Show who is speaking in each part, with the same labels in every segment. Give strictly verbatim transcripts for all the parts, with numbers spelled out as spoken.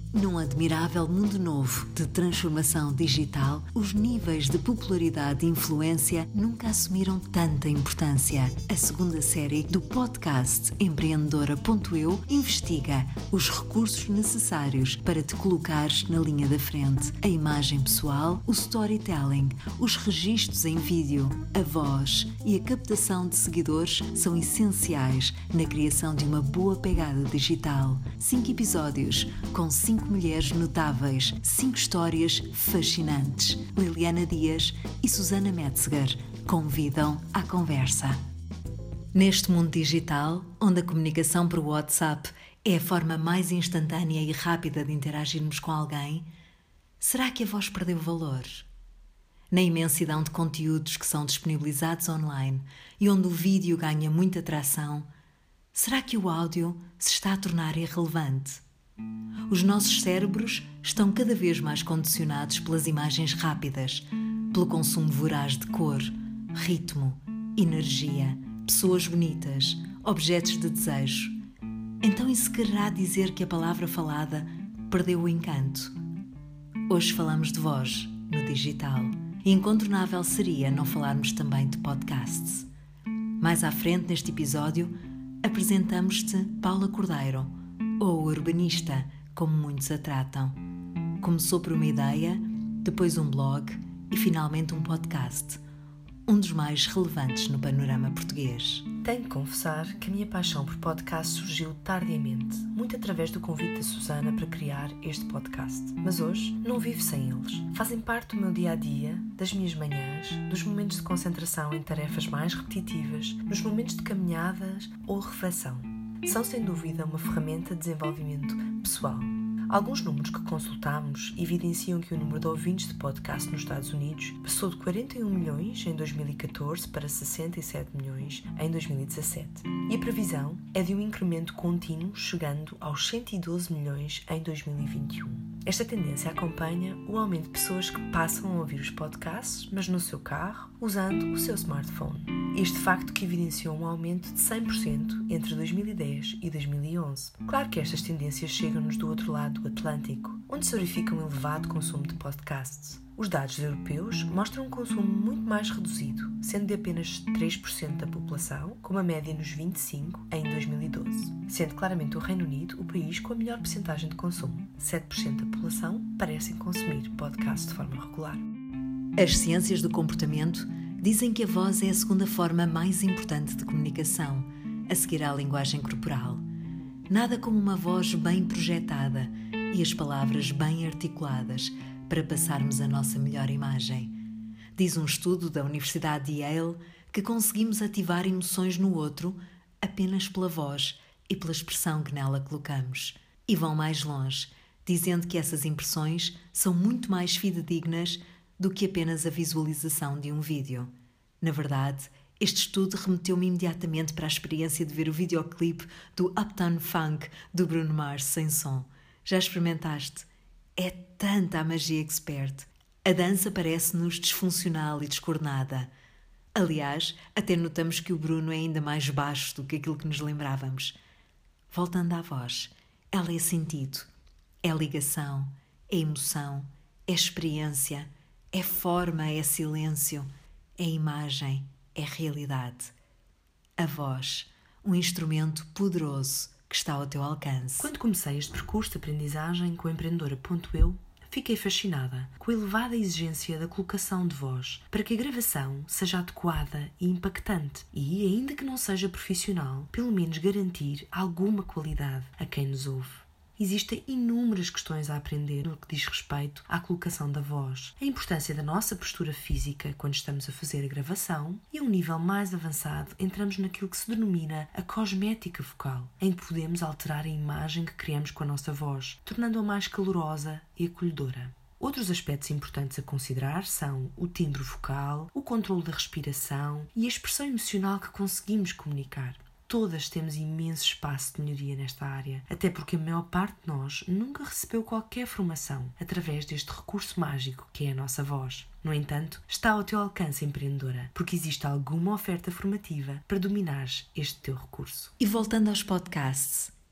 Speaker 1: Num admirável mundo novo de transformação digital, os níveis de popularidade e influência nunca assumiram tanta importância. A segunda série do podcast Empreendedora ponto eu investiga os recursos necessários para te colocares na linha da frente. A imagem pessoal, o storytelling, os registros em vídeo, a voz e a captação de seguidores são essenciais na criação de uma boa pegada digital. Cinco episódios com cinco mulheres notáveis, cinco histórias fascinantes. Liliana Dias e Susana Metzger convidam à conversa. Neste mundo digital, onde a comunicação por WhatsApp é a forma mais instantânea e rápida de interagirmos com alguém, será que a voz perdeu valor? Na imensidão de conteúdos que são disponibilizados online e onde o vídeo ganha muita atração, será que o áudio se está a tornar irrelevante? Os nossos cérebros estão cada vez mais condicionados pelas imagens rápidas, pelo consumo voraz de cor, ritmo, energia, pessoas bonitas, objetos de desejo. Então isso quererá dizer que a palavra falada perdeu o encanto? Hoje falamos de voz no digital. E incontornável seria não falarmos também de podcasts. Mais à frente neste episódio, apresentamos-te Paula Cordeiro, ou urbanista, como muitos a tratam. Começou por uma ideia, depois um blog e finalmente um podcast, um dos mais relevantes no panorama português.
Speaker 2: Tenho de confessar que a minha paixão por podcast surgiu tardiamente, muito através do convite da Susana para criar este podcast. Mas hoje não vivo sem eles. Fazem parte do meu dia-a-dia, das minhas manhãs, dos momentos de concentração em tarefas mais repetitivas, nos momentos de caminhadas ou reflexão. São sem dúvida uma ferramenta de desenvolvimento pessoal. Alguns números que consultámos evidenciam que o número de ouvintes de podcast nos Estados Unidos passou de quarenta e um milhões em dois mil e catorze para sessenta e sete milhões em dois mil e dezassete. E a previsão é de um incremento contínuo chegando aos cento e doze milhões em dois mil e vinte e um. Esta tendência acompanha o aumento de pessoas que passam a ouvir os podcasts, mas no seu carro, usando o seu smartphone. Este facto que evidenciou um aumento de cem por cento entre dois mil e dez e dois mil e onze. Claro que estas tendências chegam-nos do outro lado do Atlântico, onde se verifica um elevado consumo de podcasts. Os dados europeus mostram um consumo muito mais reduzido, sendo de apenas três por cento da população, com uma média nos vinte e cinco por cento em dois mil e doze, sendo claramente o Reino Unido o país com a melhor percentagem de consumo. sete por cento da população parecem consumir podcasts de forma regular.
Speaker 1: As ciências do comportamento dizem que a voz é a segunda forma mais importante de comunicação, a seguir à linguagem corporal. Nada como uma voz bem projetada e as palavras bem articuladas para passarmos a nossa melhor imagem. Diz um estudo da Universidade de Yale que conseguimos ativar emoções no outro apenas pela voz e pela expressão que nela colocamos. E vão mais longe, dizendo que essas impressões são muito mais fidedignas do que apenas a visualização de um vídeo. Na verdade, este estudo remeteu-me imediatamente para a experiência de ver o videoclipe do Uptown Funk do Bruno Mars sem som. Já experimentaste? É tanta a magia expert. A dança parece-nos disfuncional e descoordenada. Aliás, até notamos que o Bruno é ainda mais baixo do que aquilo que nos lembrávamos. Voltando à voz, ela é sentido, é ligação, é emoção, é experiência, é forma, é silêncio, é imagem, é realidade. A voz, um instrumento poderoso que está ao teu alcance.
Speaker 2: Quando comecei este percurso de aprendizagem com a Empreendedora ponto eu, fiquei fascinada com a elevada exigência da colocação de voz para que a gravação seja adequada e impactante e, ainda que não seja profissional, pelo menos garantir alguma qualidade a quem nos ouve. Existem inúmeras questões a aprender no que diz respeito à colocação da voz, a importância da nossa postura física quando estamos a fazer a gravação e, a um nível mais avançado, entramos naquilo que se denomina a cosmética vocal, em que podemos alterar a imagem que criamos com a nossa voz, tornando-a mais calorosa e acolhedora. Outros aspectos importantes a considerar são o timbre vocal, o controle da respiração e a expressão emocional que conseguimos comunicar. Todas temos imenso espaço de melhoria nesta área, até porque a maior parte de nós nunca recebeu qualquer formação através deste recurso mágico que é a nossa voz. No entanto, está ao teu alcance, empreendedora, porque existe alguma oferta formativa para dominares este teu recurso.
Speaker 1: E voltando aos podcasts,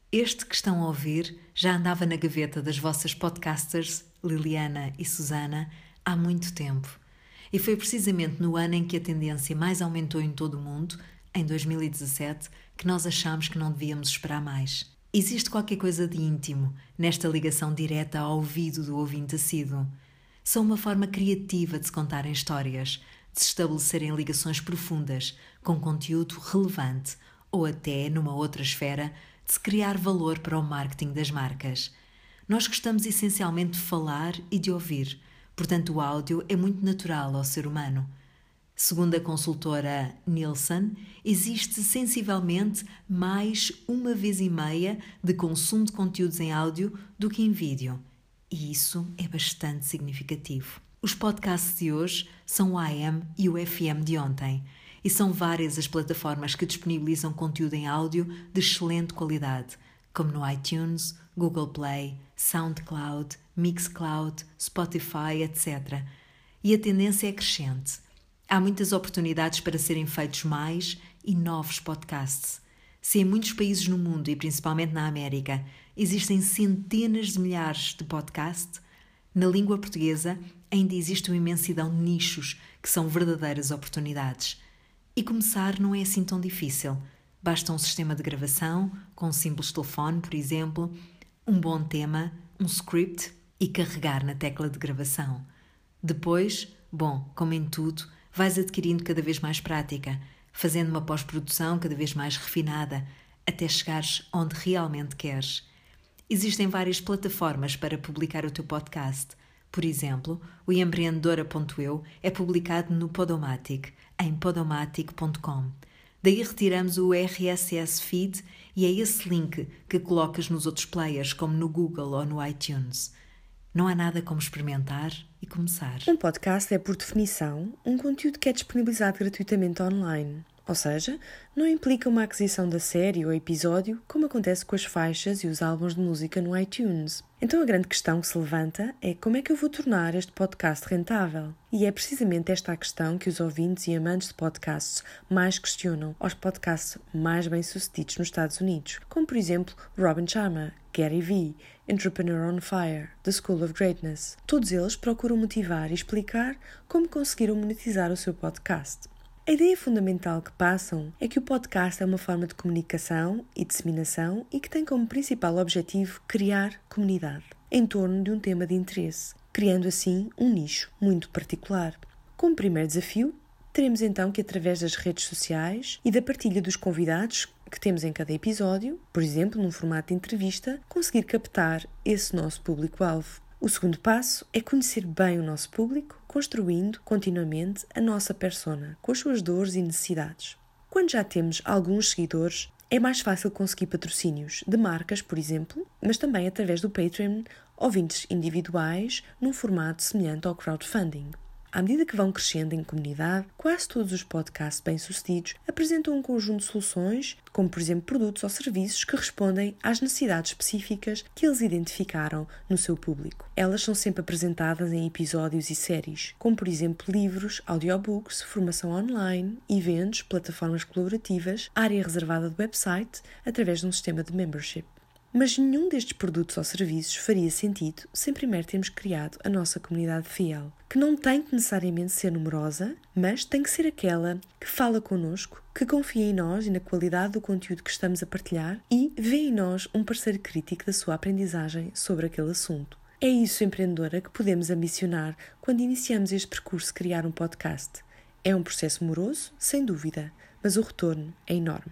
Speaker 1: Este que estão a ouvir já andava na gaveta das vossas podcasters, Liliana e Susana, há muito tempo. E foi precisamente no ano em que a tendência mais aumentou em todo o mundo, em dois mil e dezassete, que nós achámos que não devíamos esperar mais. Existe qualquer coisa de íntimo nesta ligação direta ao ouvido do ouvinte assíduo. São uma forma criativa de se contarem histórias, de se estabelecerem ligações profundas, com conteúdo relevante, ou até, numa outra esfera, de se criar valor para o marketing das marcas. Nós gostamos essencialmente de falar e de ouvir, portanto o áudio é muito natural ao ser humano. Segundo a consultora Nielsen, existe sensivelmente mais uma vez e meia de consumo de conteúdos em áudio do que em vídeo. E isso é bastante significativo. Os podcasts de hoje são o A M e o F M de ontem. E são várias as plataformas que disponibilizam conteúdo em áudio de excelente qualidade, como no iTunes, Google Play, SoundCloud, Mixcloud, Spotify, etcétera. E a tendência é crescente. Há muitas oportunidades para serem feitos mais e novos podcasts. Se em muitos países no mundo, e principalmente na América, existem centenas de milhares de podcasts, na língua portuguesa ainda existe uma imensidão de nichos que são verdadeiras oportunidades. E começar não é assim tão difícil. Basta um sistema de gravação, com um simples telefone, por exemplo, um bom tema, um script e carregar na tecla de gravação. Depois, bom, como em tudo, vais adquirindo cada vez mais prática, fazendo uma pós-produção cada vez mais refinada, até chegares onde realmente queres. Existem várias plataformas para publicar o teu podcast. Por exemplo, o empreendedora ponto eu é publicado no Podomatic, em podomatic ponto com. Daí retiramos o R S S feed e é esse link que colocas nos outros players, como no Google ou no iTunes. Não há nada como experimentar e começar.
Speaker 2: Um podcast é, por definição, um conteúdo que é disponibilizado gratuitamente online. Ou seja, não implica uma aquisição da série ou episódio, como acontece com as faixas e os álbuns de música no iTunes. Então a grande questão que se levanta é como é que eu vou tornar este podcast rentável? E é precisamente esta a questão que os ouvintes e amantes de podcasts mais questionam aos podcasts mais bem-sucedidos nos Estados Unidos, como por exemplo Robin Sharma, Gary Vee, Entrepreneur on Fire, The School of Greatness. Todos eles procuram motivar e explicar como conseguiram monetizar o seu podcast. A ideia fundamental que passam é que o podcast é uma forma de comunicação e disseminação e que tem como principal objetivo criar comunidade em torno de um tema de interesse, criando assim um nicho muito particular. Como primeiro desafio, teremos então que, através das redes sociais e da partilha dos convidados que temos em cada episódio, por exemplo, num formato de entrevista, conseguir captar esse nosso público-alvo. O segundo passo é conhecer bem o nosso público, construindo continuamente a nossa persona, com as suas dores e necessidades. Quando já temos alguns seguidores, é mais fácil conseguir patrocínios de marcas, por exemplo, mas também através do Patreon, ouvintes individuais, num formato semelhante ao crowdfunding. À medida que vão crescendo em comunidade, quase todos os podcasts bem-sucedidos apresentam um conjunto de soluções, como por exemplo produtos ou serviços que respondem às necessidades específicas que eles identificaram no seu público. Elas são sempre apresentadas em episódios e séries, como por exemplo livros, audiobooks, formação online, eventos, plataformas colaborativas, área reservada do website, através de um sistema de membership. Mas nenhum destes produtos ou serviços faria sentido sem primeiro termos criado a nossa comunidade fiel, que não tem que necessariamente ser numerosa, mas tem que ser aquela que fala connosco, que confia em nós e na qualidade do conteúdo que estamos a partilhar e vê em nós um parceiro crítico da sua aprendizagem sobre aquele assunto. É isso, empreendedora, que podemos ambicionar quando iniciamos este percurso de criar um podcast. É um processo moroso, sem dúvida, mas o retorno é enorme.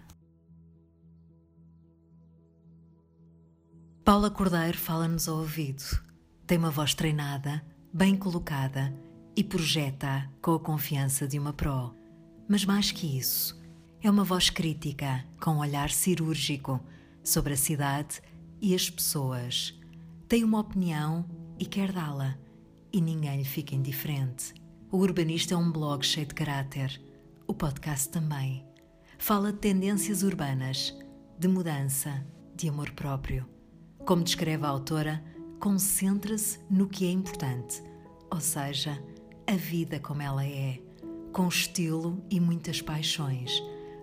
Speaker 1: Paula Cordeiro fala-nos ao ouvido. Tem uma voz treinada, bem colocada e projeta-a com a confiança de uma pró. Mas mais que isso, é uma voz crítica, com um olhar cirúrgico sobre a cidade e as pessoas. Tem uma opinião e quer dá-la, e ninguém lhe fica indiferente. O Urbanista é um blog cheio de caráter. O podcast também. Fala de tendências urbanas, de mudança, de amor próprio. Como descreve a autora, concentra-se no que é importante, ou seja, a vida como ela é, com estilo e muitas paixões,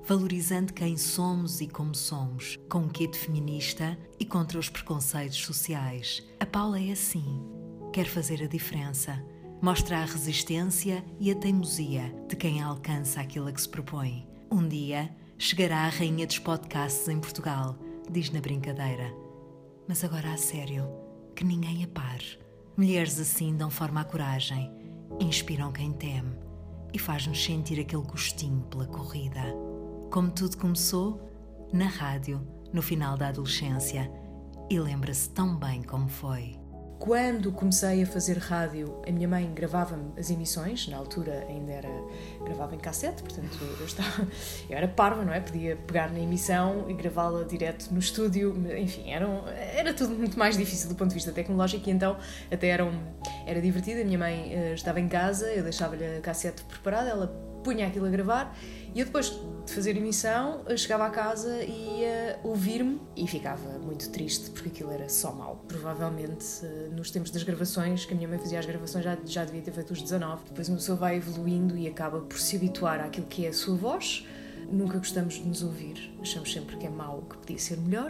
Speaker 1: valorizando quem somos e como somos, com um quê de feminista e contra os preconceitos sociais. A Paula é assim, quer fazer a diferença, mostra a resistência e a teimosia de quem alcança aquilo a que se propõe. Um dia chegará a rainha dos podcasts em Portugal, diz na brincadeira. Mas agora a sério, que ninguém a pare. Mulheres assim dão forma à coragem, inspiram quem teme e faz-nos sentir aquele gostinho pela corrida. Como tudo começou, na rádio, no final da adolescência, e lembra-se tão bem como foi.
Speaker 2: Quando comecei a fazer rádio, a minha mãe gravava-me as emissões, na altura ainda era, gravava em cassete, portanto eu, estava, eu era parva, não é? Podia pegar na emissão e gravá-la direto no estúdio, enfim, era, um, era tudo muito mais difícil do ponto de vista tecnológico e então até era, um, era divertido. A minha mãe uh, estava em casa, eu deixava-lhe a cassete preparada, ela punha aquilo a gravar e eu depois de fazer emissão chegava à casa e ia ouvir-me e ficava muito triste porque aquilo era só mau. Provavelmente nos tempos das gravações, que a minha mãe fazia as gravações, já, já devia ter feito os dezanove. Depois uma pessoa vai evoluindo e acaba por se habituar àquilo que é a sua voz. Nunca gostamos de nos ouvir, achamos sempre que é mau, que podia ser melhor.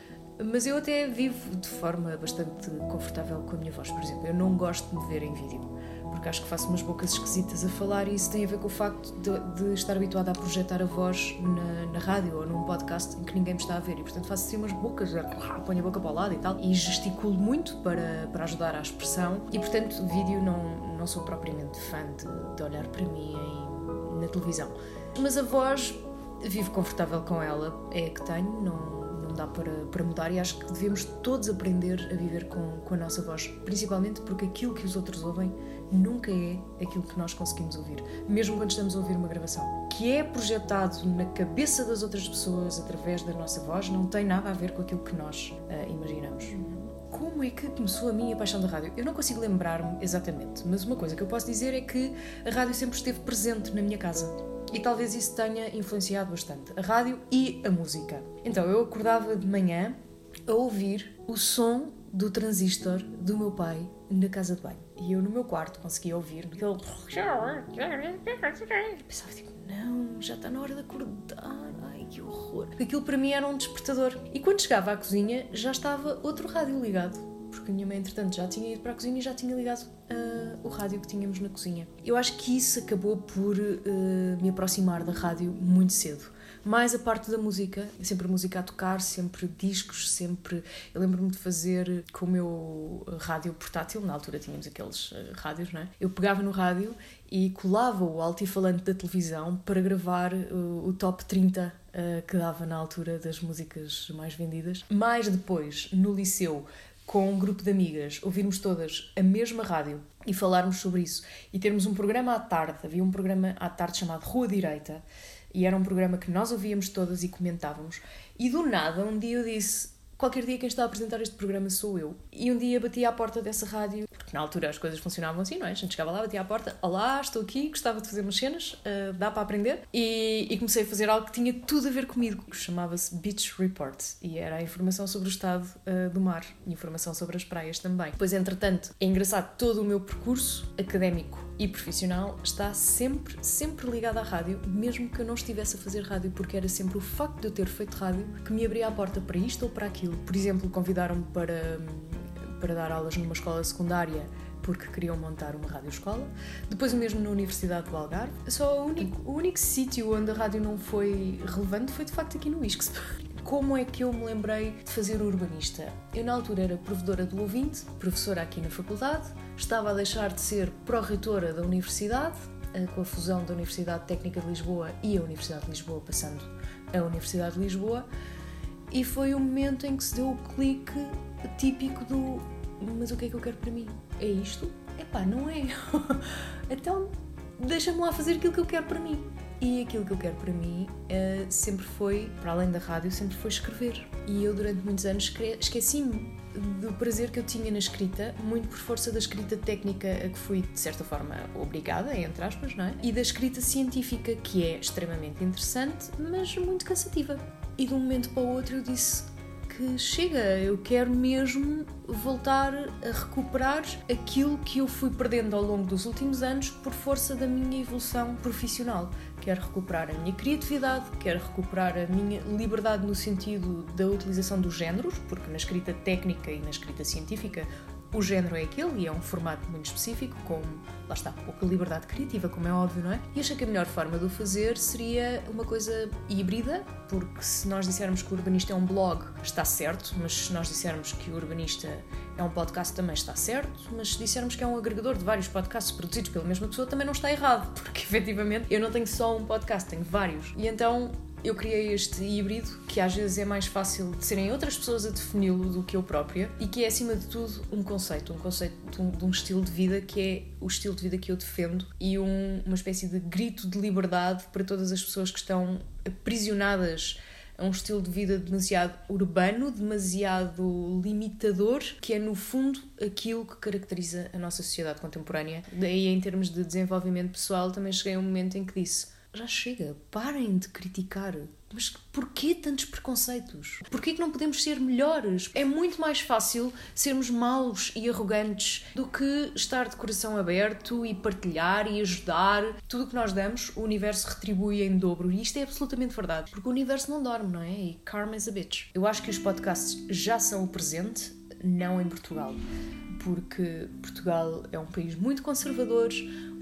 Speaker 2: Mas eu até vivo de forma bastante confortável com a minha voz, por exemplo. Eu não gosto de me ver em vídeo, porque acho que faço umas bocas esquisitas a falar e isso tem a ver com o facto de, de estar habituada a projetar a voz na, na rádio ou num podcast em que ninguém me está a ver e, portanto, faço assim umas bocas, ponho a boca para o lado e tal, e gesticulo muito para, para ajudar à expressão e, portanto, vídeo não, não sou propriamente fã de, de olhar para mim em, na televisão. Mas a voz, vivo confortável com ela, é a que tenho, não... não dá para, para mudar e acho que devemos todos aprender a viver com, com a nossa voz, principalmente porque aquilo que os outros ouvem nunca é aquilo que nós conseguimos ouvir, mesmo quando estamos a ouvir uma gravação. Que é projetado na cabeça das outras pessoas através da nossa voz não tem nada a ver com aquilo que nós uh, imaginamos. Como é que começou a minha paixão da rádio? Eu não consigo lembrar-me exatamente, mas uma coisa que eu posso dizer é que a rádio sempre esteve presente na minha casa. E talvez isso tenha influenciado bastante a rádio e a música. Então eu acordava de manhã a ouvir o som do transistor do meu pai na casa de banho. E eu no meu quarto conseguia ouvir aquele... Pensava tipo, não, já está na hora de acordar, ai que horror. Aquilo para mim era um despertador. E quando chegava à cozinha já estava outro rádio ligado. Porque a minha mãe, entretanto, já tinha ido para a cozinha e já tinha ligado uh, o rádio que tínhamos na cozinha. Eu acho que isso acabou por uh, me aproximar da rádio muito cedo. Mais a parte da música, sempre música a tocar, sempre discos, sempre... Eu lembro-me de fazer com o meu rádio portátil, na altura tínhamos aqueles uh, rádios, não é? Eu pegava no rádio e colava o altifalante da televisão para gravar uh, o top trinta uh, que dava na altura das músicas mais vendidas. Mais depois, no liceu, com um grupo de amigas, ouvirmos todas a mesma rádio e falarmos sobre isso e termos um programa à tarde, havia um programa à tarde chamado Rua Direita e era um programa que nós ouvíamos todas e comentávamos e do nada um dia eu disse, qualquer dia quem está a apresentar este programa sou eu, e um dia bati à porta dessa rádio, porque na altura as coisas funcionavam assim, não é? A gente chegava lá, batia à porta, olá, estou aqui, gostava de fazer umas cenas, uh, dá para aprender, e, e comecei a fazer algo que tinha tudo a ver comigo, que chamava-se Beach Report, e era a informação sobre o estado uh, do mar, e informação sobre as praias também. Pois, entretanto, é engraçado, todo o meu percurso académico e profissional está sempre, sempre ligado à rádio, mesmo que eu não estivesse a fazer rádio, porque era sempre o facto de eu ter feito rádio que me abria a porta para isto ou para aquilo. Por exemplo, convidaram-me para, para dar aulas numa escola secundária porque queriam montar uma rádio-escola. Depois o mesmo na Universidade do Algarve. Só o único, o único sítio onde a rádio não foi relevante foi de facto aqui no I S C S. Como é que eu me lembrei de fazer o urbanista? Eu na altura era provedora do ouvinte, professora aqui na faculdade, estava a deixar de ser pró-reitora da universidade, com a fusão da Universidade Técnica de Lisboa e a Universidade de Lisboa, passando a Universidade de Lisboa, e foi o momento em que se deu o clique típico do mas o que é que eu quero para mim? É isto? Epá, não é. Então deixa-me lá fazer aquilo que eu quero para mim. E aquilo que eu quero para mim uh, sempre foi, para além da rádio, sempre foi escrever. E eu durante muitos anos esqueci-me do prazer que eu tinha na escrita, muito por força da escrita técnica a que fui, de certa forma, obrigada, entre aspas, não é? E da escrita científica, que é extremamente interessante, mas muito cansativa. E de um momento para o outro eu disse
Speaker 3: que chega, eu quero mesmo voltar a recuperar aquilo que eu fui perdendo ao longo dos últimos anos por força da minha evolução profissional. Quero recuperar a minha criatividade, quero recuperar a minha liberdade no sentido da utilização dos géneros, porque na escrita técnica e na escrita científica o género é aquele e é um formato muito específico, com, lá está, pouca liberdade criativa, como é óbvio, não é? E achei que a melhor forma de o fazer seria uma coisa híbrida, porque se nós dissermos que o Urbanista é um blog, está certo, mas se nós dissermos que o Urbanista é um podcast, também está certo, mas se dissermos que é um agregador de vários podcasts produzidos pela mesma pessoa, também não está errado, porque efetivamente eu não tenho só um podcast, tenho vários. E então eu criei este híbrido, que às vezes é mais fácil de serem outras pessoas a defini-lo do que eu própria, e que é, acima de tudo, um conceito, um conceito de um, de um estilo de vida que é o estilo de vida que eu defendo e um, uma espécie de grito de liberdade para todas as pessoas que estão aprisionadas a um estilo de vida demasiado urbano, demasiado limitador, que é, no fundo, aquilo que caracteriza a nossa sociedade contemporânea. Daí, em termos de desenvolvimento pessoal, também cheguei a um momento em que disse: já chega, parem de criticar. Mas porquê tantos preconceitos? Porquê que não podemos ser melhores? É muito mais fácil sermos maus e arrogantes do que estar de coração aberto e partilhar e ajudar. Tudo o que nós damos, o universo retribui em dobro. E isto é absolutamente verdade, porque o universo não dorme, não é? E karma is a bitch. Eu acho que os podcasts já são o presente, não em Portugal. Porque Portugal é um país muito conservador,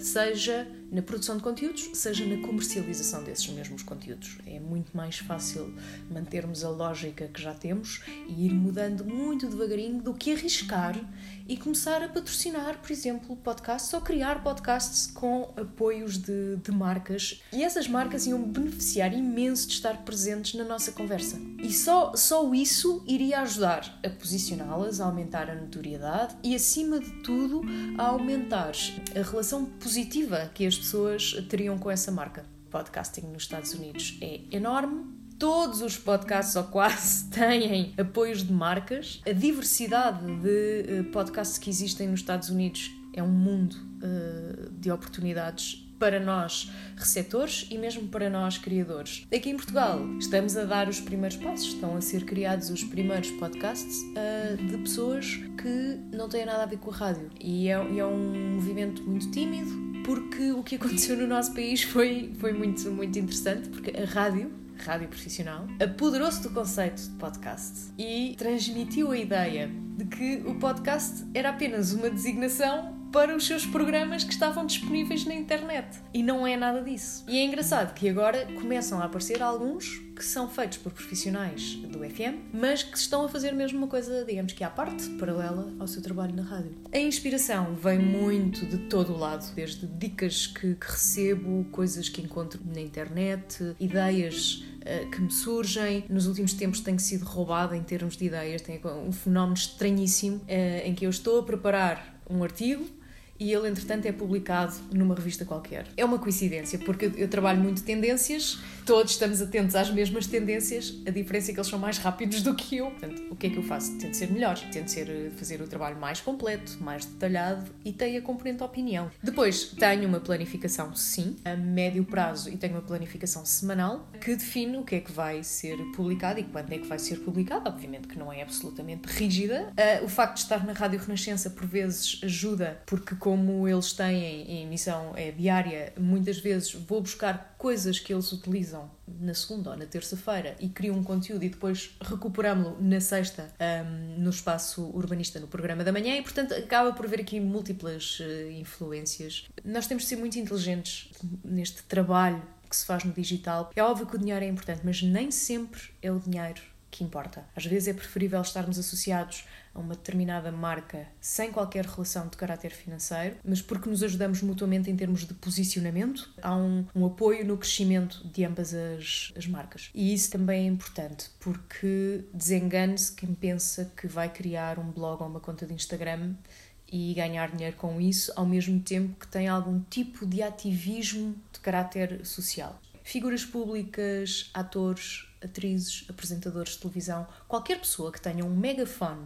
Speaker 3: seja na produção de conteúdos, seja na comercialização desses mesmos conteúdos. É muito mais fácil mantermos a lógica que já temos e ir mudando muito devagarinho do que arriscar e começar a patrocinar, por exemplo, podcasts ou criar podcasts com apoios de, de marcas. E essas marcas iam beneficiar imenso de estar presentes na nossa conversa. E só, só isso iria ajudar a posicioná-las, a aumentar a notoriedade e, acima de tudo, a aumentar a relação positiva que as pessoas teriam com essa marca. Podcasting nos Estados Unidos é enorme. Todos os podcasts, ou quase, têm apoios de marcas. A diversidade de podcasts que existem nos Estados Unidos é um mundo uh, de oportunidades para nós receptores e mesmo para nós criadores. Aqui em Portugal estamos a dar os primeiros passos, estão a ser criados os primeiros podcasts uh, de pessoas que não têm nada a ver com a rádio. E é, e é um movimento muito tímido, porque o que aconteceu no nosso país foi, foi muito, muito interessante, porque a rádio, a rádio profissional, apoderou-se do conceito de podcast e transmitiu a ideia de que o podcast era apenas uma designação para os seus programas que estavam disponíveis na internet. E não é nada disso. E é engraçado que agora começam a aparecer alguns que são feitos por profissionais do F M, mas que estão a fazer mesmo uma coisa, digamos que à parte, paralela ao seu trabalho na rádio. A inspiração vem muito de todo o lado, desde dicas que, que recebo, coisas que encontro na internet, ideias uh, que me surgem. Nos últimos tempos tenho sido roubada em termos de ideias, tem um fenómeno estranhíssimo uh, em que eu estou a preparar um artigo e ele, entretanto, é publicado numa revista qualquer. É uma coincidência, porque eu trabalho muito tendências, todos estamos atentos às mesmas tendências, a diferença é que eles são mais rápidos do que eu. Portanto, o que é que eu faço? Tento ser melhor, tento ser, fazer o trabalho mais completo, mais detalhado e tenho a componente opinião. Depois, tenho uma planificação, sim, a médio prazo, e tenho uma planificação semanal que define o que é que vai ser publicado e quando é que vai ser publicado. Obviamente que não é absolutamente rígida. Uh, o facto de estar na Rádio Renascença, por vezes, ajuda, porque como eles têm a emissão é diária, muitas vezes vou buscar coisas que eles utilizam na segunda ou na terça-feira e crio um conteúdo e depois recuperamo-lo na sexta um, no espaço urbanista, no programa da manhã, e portanto acaba por haver aqui múltiplas uh, influências. Nós temos de ser muito inteligentes neste trabalho que se faz no digital. É óbvio que o dinheiro é importante, mas nem sempre é o dinheiro que importa. Às vezes é preferível estarmos associados a uma determinada marca sem qualquer relação de caráter financeiro, mas porque nos ajudamos mutuamente em termos de posicionamento, há um, um apoio no crescimento de ambas as, as marcas. E isso também é importante, porque desengane-se quem pensa que vai criar um blog ou uma conta de Instagram e ganhar dinheiro com isso, ao mesmo tempo que tem algum tipo de ativismo de caráter social. Figuras públicas, atores, atrizes, apresentadores de televisão, qualquer pessoa que tenha um megafone,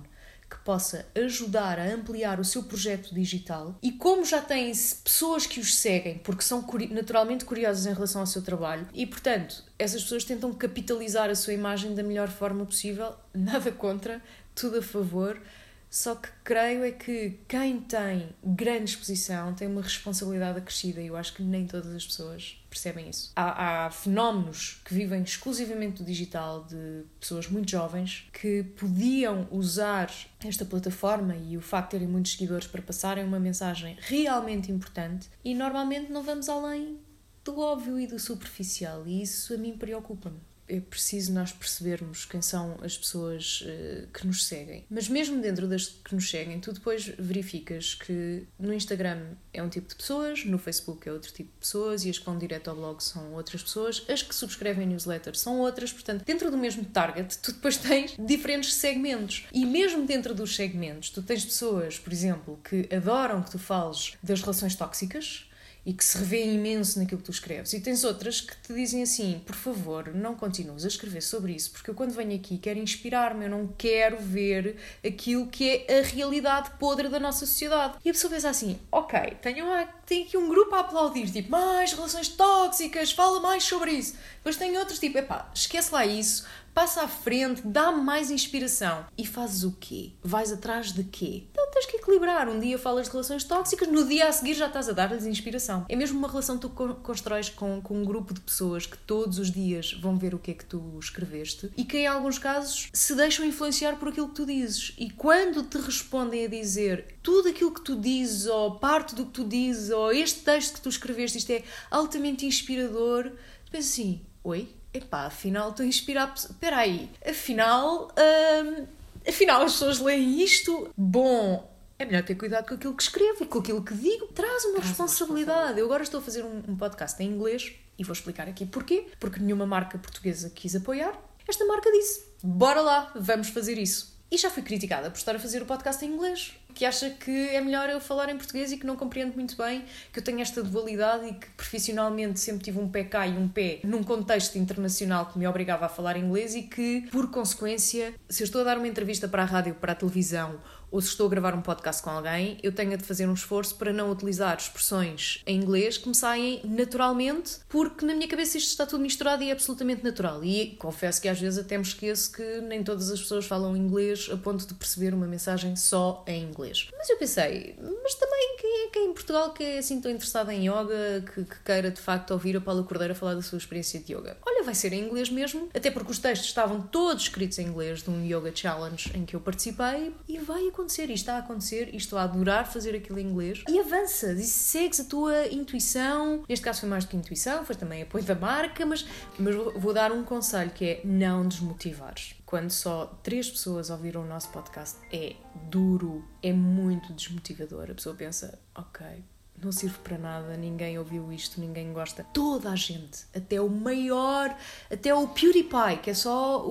Speaker 3: que possa ajudar a ampliar o seu projeto digital e como já têm pessoas que os seguem, porque são naturalmente curiosas em relação ao seu trabalho e, portanto, essas pessoas tentam capitalizar a sua imagem da melhor forma possível, nada contra, tudo a favor. Só que creio é que quem tem grande exposição tem uma responsabilidade acrescida e eu acho que nem todas as pessoas percebem isso. Há, há fenómenos que vivem exclusivamente do digital, de pessoas muito jovens que podiam usar esta plataforma e o facto de terem muitos seguidores para passarem uma mensagem realmente importante e normalmente não vamos além do óbvio e do superficial e isso a mim preocupa-me. É preciso nós percebermos quem são as pessoas uh, que nos seguem. Mas mesmo dentro das que nos seguem, tu depois verificas que no Instagram é um tipo de pessoas, no Facebook é outro tipo de pessoas e as que vão direto ao blog são outras pessoas, as que subscrevem newsletters são outras. Portanto, dentro do mesmo target, tu depois tens diferentes segmentos. E mesmo dentro dos segmentos, tu tens pessoas, por exemplo, que adoram que tu fales das relações tóxicas, e que se revêem imenso naquilo que tu escreves. E tens outras que te dizem assim, por favor, não continues a escrever sobre isso, porque eu quando venho aqui quero inspirar-me, eu não quero ver aquilo que é a realidade podre da nossa sociedade. E a pessoa pensa assim, ok, tenho, tenho aqui um grupo a aplaudir, tipo, mais relações tóxicas, fala mais sobre isso. Depois tem outros, tipo, epá, esquece lá isso, passa à frente, dá-me mais inspiração. E fazes o quê? Vais atrás de quê? Então tens que equilibrar. Um dia falas de relações tóxicas, no dia a seguir já estás a dar-lhes inspiração. É mesmo uma relação que tu constróis com, com um grupo de pessoas que todos os dias vão ver o que é que tu escreveste e que em alguns casos se deixam influenciar por aquilo que tu dizes. E quando te respondem a dizer tudo aquilo que tu dizes ou parte do que tu dizes ou este texto que tu escreveste, isto é altamente inspirador, tu pensas assim, oi? Epá, afinal estou a inspirar... Espera aí, afinal... Hum, afinal as pessoas leem isto? Bom, é melhor ter cuidado com aquilo que escrevo e com aquilo que digo. Traz uma, Traz responsabilidade. uma responsabilidade. Eu agora estou a fazer um, um podcast em inglês e vou explicar aqui porquê. Porque nenhuma marca portuguesa quis apoiar. Esta marca disse, bora lá, vamos fazer isso. E já fui criticada por estar a fazer o podcast em inglês, que acha que é melhor eu falar em português e que não compreendo muito bem, que eu tenho esta dualidade e que profissionalmente sempre tive um pé cá e um pé num contexto internacional que me obrigava a falar inglês e que, por consequência, se eu estou a dar uma entrevista para a rádio, para a televisão, ou se estou a gravar um podcast com alguém, eu tenho de fazer um esforço para não utilizar expressões em inglês que me saem naturalmente, porque na minha cabeça isto está tudo misturado e é absolutamente natural. E confesso que às vezes até me esqueço que nem todas as pessoas falam inglês a ponto de perceber uma mensagem só em inglês. Mas eu pensei, mas também quem é que é em Portugal que é assim tão interessado em yoga, que, que queira de facto ouvir a Paula Cordeiro falar da sua experiência de yoga? Olha, vai ser em inglês mesmo, até porque os textos estavam todos escritos em inglês de um Yoga Challenge em que eu participei e vai acontecer. acontecer, isto está a acontecer, e estou a adorar fazer aquilo em inglês. E avanças e segues a tua intuição. Neste caso foi mais do que intuição, foi também apoio da marca, mas, mas vou, vou dar um conselho que é não desmotivares. Quando só três pessoas ouviram o nosso podcast é duro, é muito desmotivador. A pessoa pensa, ok, não sirvo para nada, ninguém ouviu isto, ninguém gosta. Toda a gente, até o maior, até o PewDiePie, que é só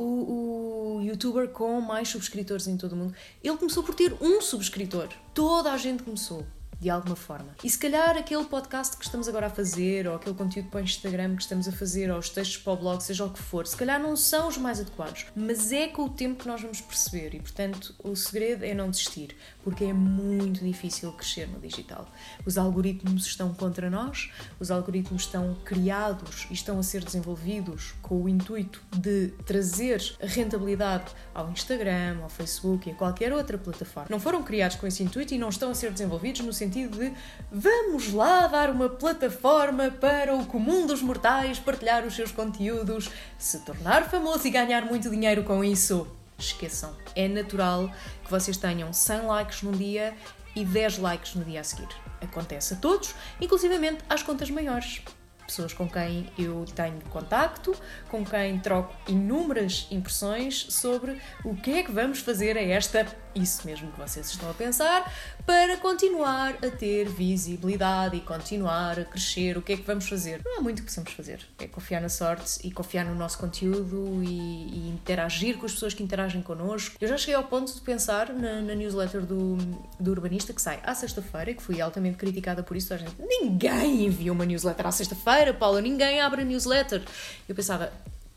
Speaker 3: o, o youtuber com mais subscritores em todo o mundo, ele começou por ter um subscritor. Toda a gente começou, de alguma forma. E se calhar aquele podcast que estamos agora a fazer, ou aquele conteúdo para o Instagram que estamos a fazer, ou os textos para o blog, seja o que for, se calhar não são os mais adequados, mas é com o tempo que nós vamos perceber e, portanto, o segredo é não desistir, porque é muito difícil crescer no digital. Os algoritmos estão contra nós, os algoritmos estão criados e estão a ser desenvolvidos com o intuito de trazer rentabilidade ao Instagram, ao Facebook e a qualquer outra plataforma. Não foram criados com esse intuito e não estão a ser desenvolvidos no sentido de vamos lá dar uma plataforma para o comum dos mortais partilhar os seus conteúdos, se tornar famoso e ganhar muito dinheiro com isso. Esqueçam. É natural que vocês tenham cem likes num dia e dez likes no dia a seguir. Acontece a todos, inclusivamente às contas maiores. Pessoas com quem eu tenho contacto, com quem troco inúmeras impressões sobre o que é que vamos fazer a esta, isso mesmo que vocês estão a pensar, para continuar a ter visibilidade e continuar a crescer. O que é que vamos fazer? Não há muito o que possamos fazer. É confiar na sorte e confiar no nosso conteúdo e, e interagir com as pessoas que interagem connosco. Eu já cheguei ao ponto de pensar na, na newsletter do, do Urbanista, que sai à sexta-feira, que fui altamente criticada por isso. A gente, ninguém envia uma newsletter à sexta-feira, Paula, ninguém abre a newsletter. Eu pensava,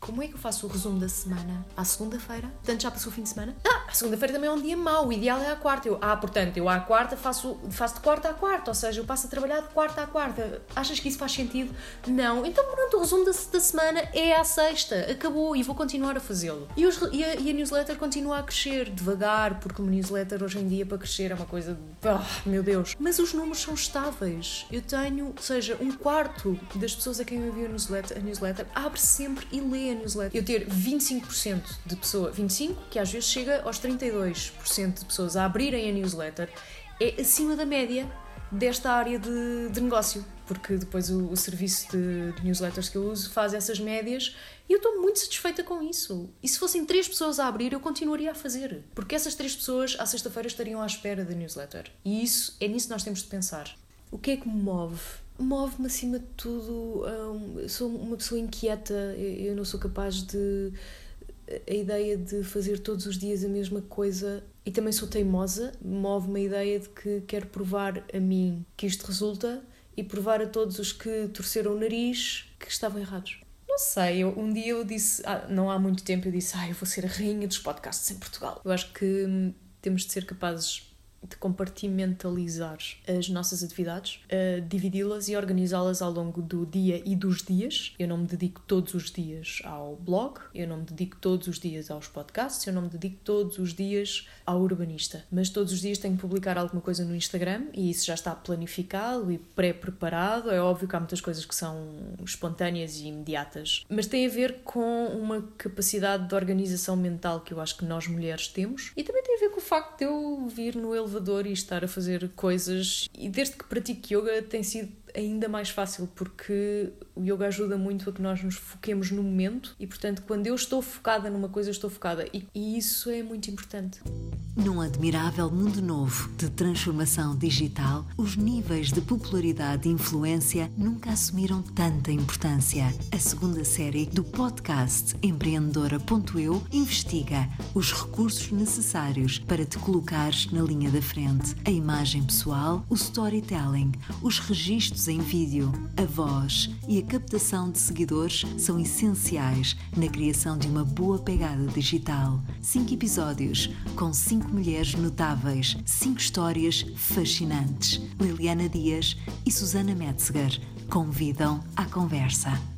Speaker 3: como é que eu faço o resumo da semana? À segunda-feira? Portanto, já passou o fim de semana? Ah, a segunda-feira também é um dia mau. O ideal é à quarta. Eu, ah, portanto, eu à quarta faço, faço de quarta à quarta. Ou seja, eu passo a trabalhar de quarta à quarta. Achas que isso faz sentido? Não. Então, pronto, o resumo da, da semana é à sexta. Acabou e vou continuar a fazê-lo. E, os, e, a, e a newsletter continua a crescer devagar, porque uma newsletter hoje em dia para crescer é uma coisa de... Oh, meu Deus. Mas os números são estáveis. Eu tenho, ou seja, um quarto das pessoas a quem eu envio a newsletter, a newsletter abre sempre e lê a newsletter. Eu ter vinte e cinco por cento de pessoas, vinte e cinco por cento, que às vezes chega aos trinta e dois por cento de pessoas a abrirem a newsletter, é acima da média desta área de, de negócio, porque depois o, o serviço de, de newsletters que eu uso faz essas médias e eu estou muito satisfeita com isso. E se fossem três pessoas a abrir, eu continuaria a fazer, porque essas três pessoas à sexta-feira estariam à espera da newsletter. E isso, é nisso que nós temos de pensar. O que é que me move? Move-me acima de tudo, um, eu sou uma pessoa inquieta, eu, eu não sou capaz de... a ideia de fazer todos os dias a mesma coisa, e também sou teimosa, move-me a ideia de que quero provar a mim que isto resulta e provar a todos os que torceram o nariz que estavam errados. Não sei, eu, um dia eu disse, ah, não há muito tempo, eu disse, ah, eu vou ser a rainha dos podcasts em Portugal. Eu acho que hum, temos de ser capazes de compartimentalizar as nossas atividades, uh, dividi-las e organizá-las ao longo do dia e dos dias. Eu não me dedico todos os dias ao blog, eu não me dedico todos os dias aos podcasts, eu não me dedico todos os dias ao urbanista, mas todos os dias tenho que publicar alguma coisa no Instagram e isso já está planificado e pré-preparado. É óbvio que há muitas coisas que são espontâneas e imediatas, mas tem a ver com uma capacidade de organização mental que eu acho que nós mulheres temos, e também tem a ver com o facto de eu vir no elevador e estar a fazer coisas, e desde que pratico yoga tem sido ainda mais fácil, porque o yoga ajuda muito a que nós nos foquemos no momento e, portanto, quando eu estou focada numa coisa, eu estou focada, e, e isso é muito importante.
Speaker 1: Num admirável mundo novo de transformação digital, os níveis de popularidade e influência nunca assumiram tanta importância. A segunda série do podcast Empreendedora ponto eu investiga os recursos necessários para te colocares na linha da frente. A imagem pessoal, o storytelling, os registros em vídeo, a voz e a captação de seguidores são essenciais na criação de uma boa pegada digital. Cinco episódios com cinco mulheres notáveis, cinco histórias fascinantes. Liliana Dias e Susana Metzger convidam à conversa.